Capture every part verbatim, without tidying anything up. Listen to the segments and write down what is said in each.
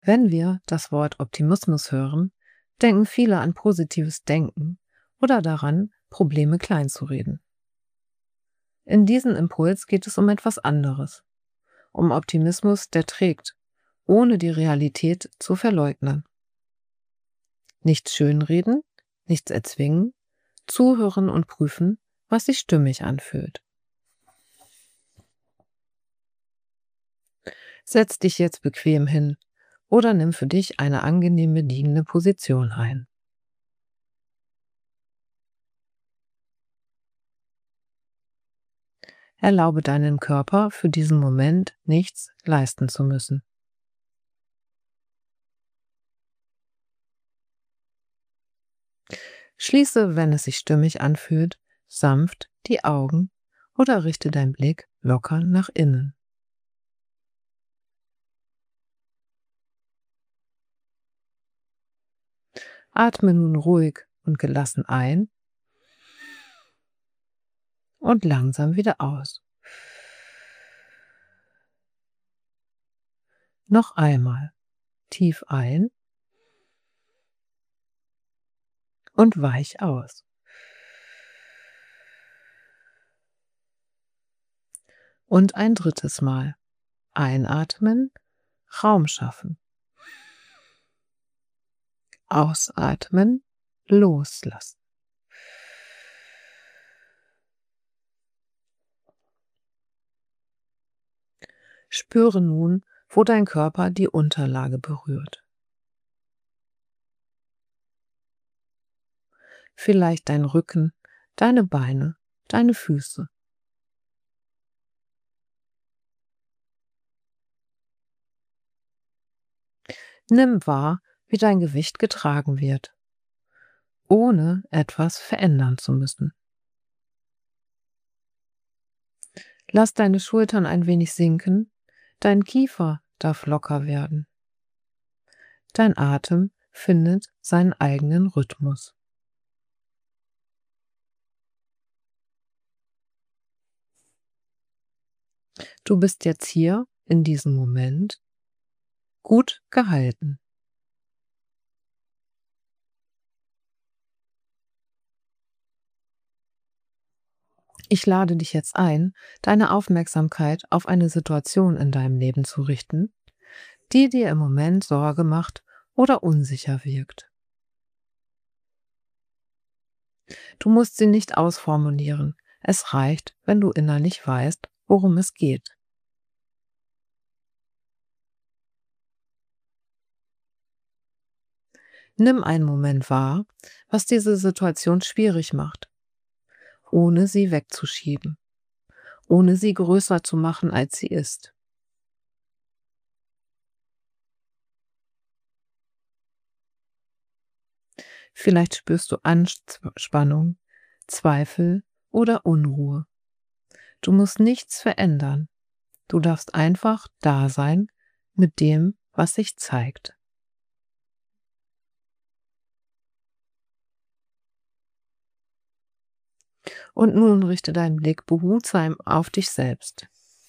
Wenn wir das Wort Optimismus hören, denken viele an positives Denken oder daran, Probleme kleinzureden. In diesem Impuls geht es um etwas anderes, um Optimismus, der trägt, ohne die Realität zu verleugnen. Nichts schönreden, nichts erzwingen, zuhören und prüfen, was sich stimmig anfühlt. Setz dich jetzt bequem hin oder nimm für dich eine angenehme liegende Position ein. Erlaube deinem Körper für diesen Moment nichts leisten zu müssen. Schließe, wenn es sich stimmig anfühlt, sanft die Augen oder richte deinen Blick locker nach innen. Atme nun ruhig und gelassen ein und langsam wieder aus. Noch einmal tief ein und weich aus. Und ein drittes Mal einatmen, Raum schaffen. Ausatmen, loslassen. Spüre nun, wo dein Körper die Unterlage berührt. Vielleicht dein Rücken, deine Beine, deine Füße. Nimm wahr, wie dein Gewicht getragen wird, ohne etwas verändern zu müssen. Lass deine Schultern ein wenig sinken, dein Kiefer darf locker werden. Dein Atem findet seinen eigenen Rhythmus. Du bist jetzt hier in diesem Moment gut gehalten. Ich lade dich jetzt ein, deine Aufmerksamkeit auf eine Situation in deinem Leben zu richten, die dir im Moment Sorge macht oder unsicher wirkt. Du musst sie nicht ausformulieren. Es reicht, wenn du innerlich weißt, worum es geht. Nimm einen Moment wahr, was diese Situation schwierig macht, ohne sie wegzuschieben, ohne sie größer zu machen, als sie ist. Vielleicht spürst du Anspannung, Zweifel oder Unruhe. Du musst nichts verändern. Du darfst einfach da sein mit dem, was sich zeigt. Und nun richte deinen Blick behutsam auf dich selbst.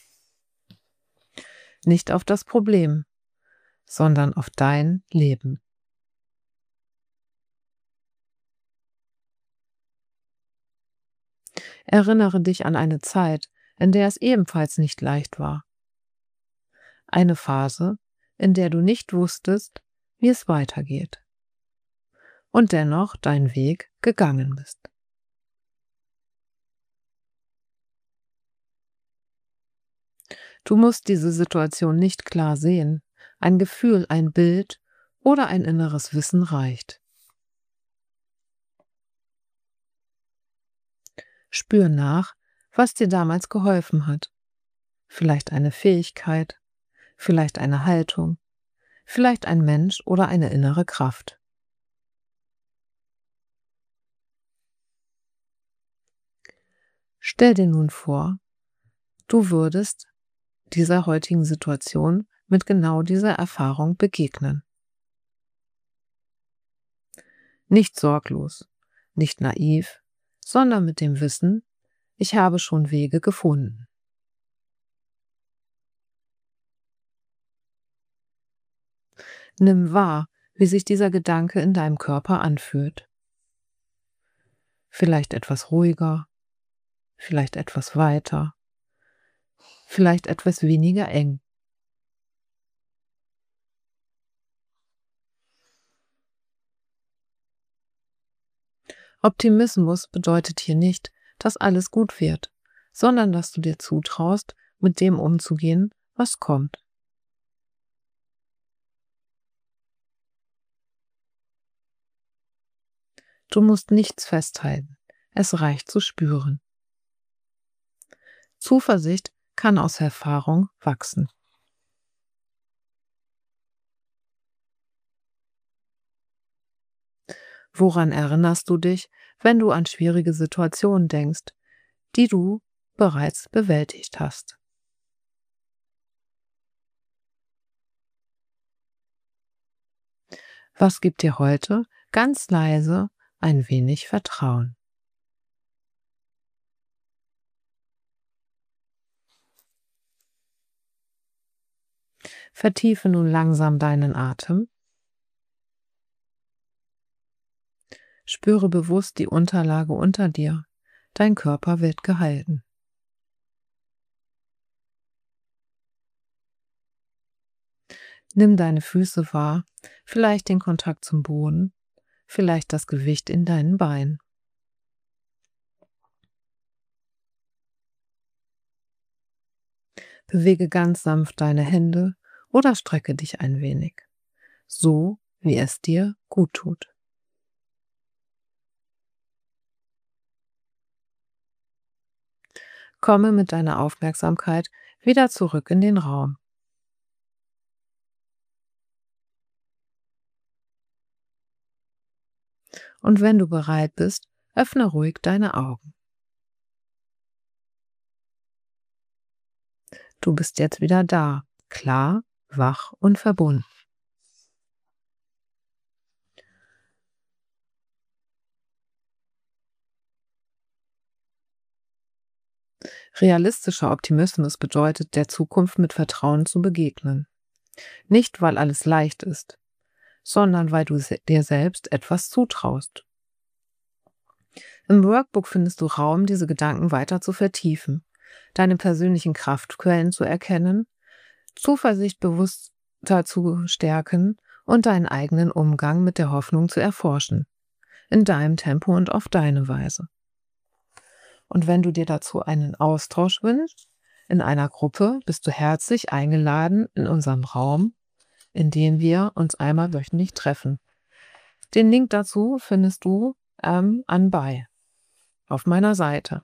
Nicht auf das Problem, sondern auf dein Leben. Erinnere dich an eine Zeit, in der es ebenfalls nicht leicht war. Eine Phase, in der du nicht wusstest, wie es weitergeht. Und dennoch deinen Weg gegangen bist. Du musst diese Situation nicht klar sehen. Ein Gefühl, ein Bild oder ein inneres Wissen reicht. Spür nach, was dir damals geholfen hat. Vielleicht eine Fähigkeit, vielleicht eine Haltung, vielleicht ein Mensch oder eine innere Kraft. Stell dir nun vor, du würdest dieser heutigen Situation mit genau dieser Erfahrung begegnen. Nicht sorglos, nicht naiv, sondern mit dem Wissen, ich habe schon Wege gefunden. Nimm wahr, wie sich dieser Gedanke in deinem Körper anfühlt. Vielleicht etwas ruhiger, vielleicht etwas weiter, vielleicht etwas weniger eng. Optimismus bedeutet hier nicht, dass alles gut wird, sondern dass du dir zutraust, mit dem umzugehen, was kommt. Du musst nichts festhalten, es reicht zu spüren. Zuversicht kann aus Erfahrung wachsen. Woran erinnerst du dich, wenn du an schwierige Situationen denkst, die du bereits bewältigt hast? Was gibt dir heute ganz leise ein wenig Vertrauen? Vertiefe nun langsam deinen Atem. Spüre bewusst die Unterlage unter dir. Dein Körper wird gehalten. Nimm deine Füße wahr, vielleicht den Kontakt zum Boden, vielleicht das Gewicht in deinen Beinen. Bewege ganz sanft deine Hände oder strecke dich ein wenig, so wie es dir gut tut. Komme mit deiner Aufmerksamkeit wieder zurück in den Raum. Und wenn du bereit bist, öffne ruhig deine Augen. Du bist jetzt wieder da, klar, wach und verbunden. Realistischer Optimismus bedeutet, der Zukunft mit Vertrauen zu begegnen. Nicht, weil alles leicht ist, sondern weil du se- dir selbst etwas zutraust. Im Workbook findest du Raum, diese Gedanken weiter zu vertiefen, deine persönlichen Kraftquellen zu erkennen, Zuversicht bewusster zu stärken und deinen eigenen Umgang mit der Hoffnung zu erforschen, in deinem Tempo und auf deine Weise. Und wenn du dir dazu einen Austausch wünschst, in einer Gruppe, bist du herzlich eingeladen in unserem Raum, in dem wir uns einmal wöchentlich treffen. Den Link dazu findest du ähm, anbei auf meiner Seite.